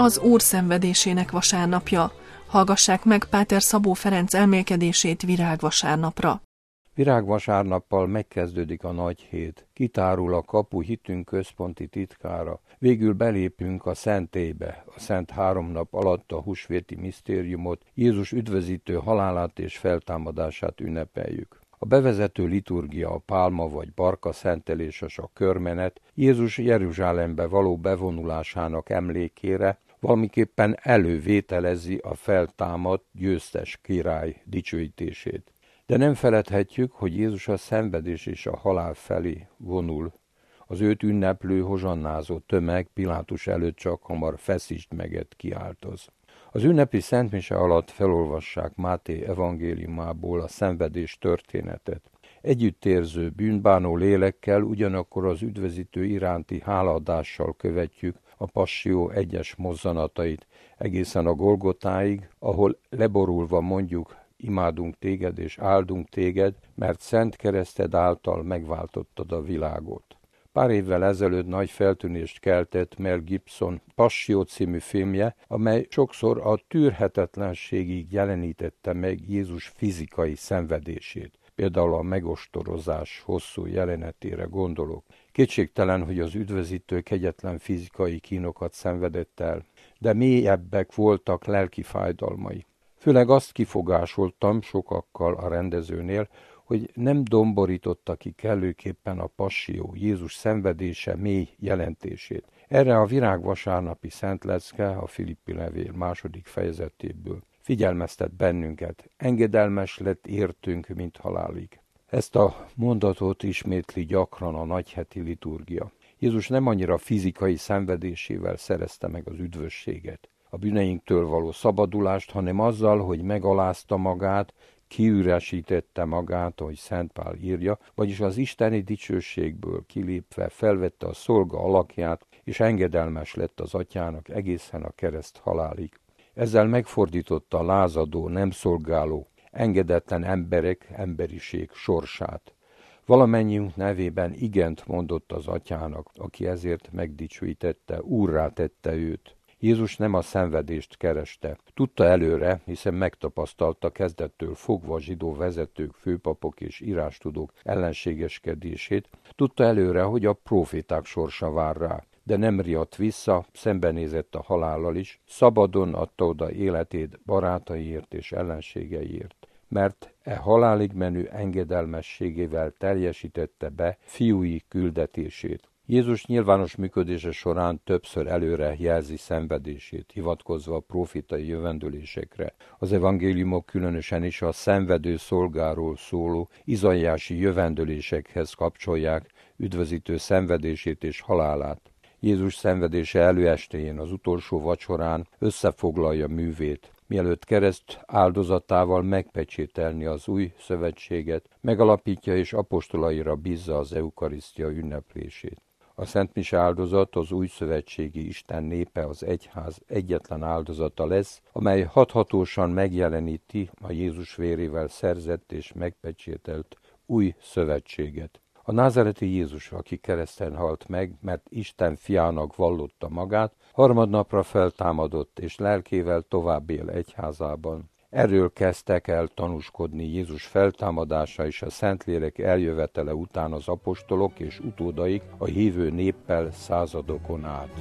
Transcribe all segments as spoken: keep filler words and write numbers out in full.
az Úr szenvedésének vasárnapja. Hallgassák meg Páter Szabó Ferenc elmélkedését virágvasárnapra. Virágvasárnappal megkezdődik a nagy hét, kitárul a kapu hitünk központi titkára, végül belépünk a szentélybe, a szent három nap alatt a húsvéti misztériumot, Jézus üdvözítő halálát és feltámadását ünnepeljük. A bevezető liturgia, a pálma vagy barka szenteléses, a körmenet Jézus Jeruzsálembe való bevonulásának emlékére valamiképpen elővételezi a feltámadt győztes király dicsőítését. De nem feledhetjük, hogy Jézus a szenvedés és a halál felé vonul. Az őt ünneplő, hozsannázó tömeg Pilátus előtt csak hamar feszítsd meget kiáltoz. Az ünnepi szentmise alatt felolvassák Máté evangéliumából a szenvedés történetet. Együttérző, bűnbánó lélekkel, ugyanakkor az üdvözítő iránti hálaadással követjük a passzió egyes mozzanatait, egészen a Golgotáig, ahol leborulva mondjuk: imádunk téged és áldunk téged, mert szent kereszted által megváltottad a világot. Pár évvel ezelőtt nagy feltűnést keltett Mel Gibson Passió című filmje, amely sokszor a tűrhetetlenségig jelenítette meg Jézus fizikai szenvedését. Például a megostorozás hosszú jelenetére gondolok. Kétségtelen, hogy az üdvözítő kegyetlen fizikai kínokat szenvedett el, de mélyebbek voltak lelki fájdalmai. Főleg azt kifogásoltam sokakkal a rendezőnél, hogy nem domborította ki kellőképpen a passzió, Jézus szenvedése mély jelentését. Erre a virágvasárnapi szent lecke a Filippi levél második fejezetéből figyelmeztet bennünket: engedelmes lett értünk, mint halálig. Ezt a mondatot ismétli gyakran a nagyheti liturgia. Jézus nem annyira fizikai szenvedésével szerezte meg az üdvösséget, a bűneinktől való szabadulást, hanem azzal, hogy megalázta magát, kiüresítette magát, ahogy Szent Pál írja, vagyis az isteni dicsőségből kilépve felvette a szolga alakját, és engedelmes lett az atyának egészen a kereszt halálig. Ezzel megfordította a lázadó, nem szolgáló, engedetlen emberek, emberiség sorsát. Valamennyiünk nevében igent mondott az atyának, aki ezért megdicsőítette, úrrá tette őt. Jézus nem a szenvedést kereste. Tudta előre, hiszen megtapasztalta kezdettől fogva a zsidó vezetők, főpapok és írástudók ellenségeskedését, tudta előre, hogy a próféták sorsa vár rá, de nem riadt vissza, szembenézett a halállal is, szabadon adta oda életét barátaiért és ellenségeiért, mert e halálig menő engedelmességével teljesítette be fiúi küldetését. Jézus nyilvános működése során többször előre jelzi szenvedését, hivatkozva a prófétai jövendőlésekre. Az evangéliumok különösen is a szenvedő szolgáról szóló izaiási jövendőlésekhez kapcsolják üdvözítő szenvedését és halálát. Jézus szenvedése előestéjén, az utolsó vacsorán összefoglalja művét, mielőtt kereszt áldozatával megpecsételni az új szövetséget, megalapítja és apostolaira bízza az eukarisztia ünneplését. A szentmise áldozat az új szövetségi Isten népe, az egyház egyetlen áldozata lesz, amely hathatósan megjeleníti a Jézus vérével szerzett és megpecsételt új szövetséget. A názáreti Jézus, aki kereszten halt meg, mert Isten fiának vallotta magát, harmadnapra feltámadott, és lelkével tovább él egyházában. Erről kezdtek el tanúskodni Jézus feltámadása és a Szentlélek eljövetele után az apostolok és utódaik a hívő néppel századokon át.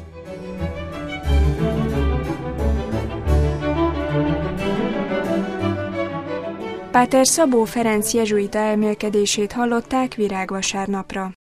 Páter Szabó Ferenc jezsuita elmélkedését hallották virágvasárnapra.